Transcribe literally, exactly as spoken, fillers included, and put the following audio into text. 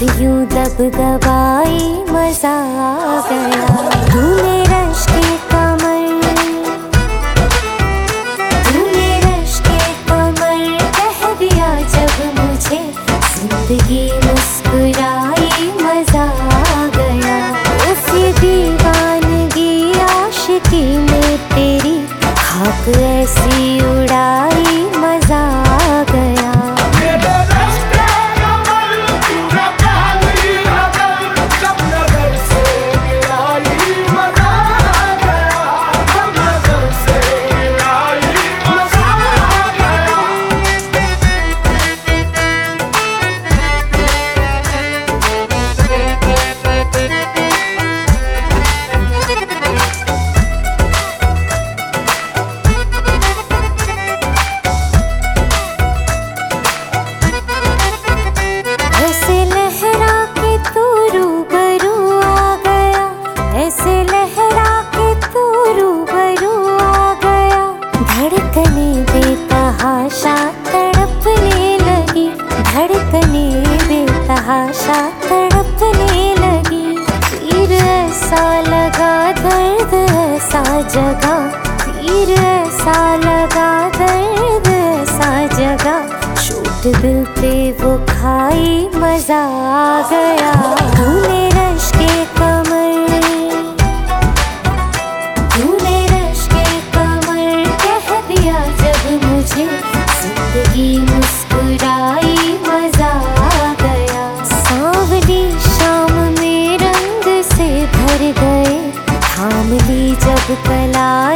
यूं दब दबाई मजा आ गया। तूने रश के कमर तूने रश के कमर कह दिया जब मुझे, जिंदगी मुस्कुराई मजा आ गया। उस ये दीवानगी आशिकी में तेरी खाक ऐसी उड़ाई मजा आ गया। धड़कने बेतहाशा तड़पने लगी, धड़कने बेतहाशा तड़पने लगी। तीर ऐसा लगा दर्द ऐसा जगा, तीर ऐसा लगा दर्द ऐसा जगा। चोट दिल पे वो खाई मजा आ गया। तूने रश के कमर तूने रश के कमर कह दिया जब मुझे, जिंदगी मुस्कुराई मजा आ गया। सांवली शाम में रंग से भर गए, थाम ली जब कलाई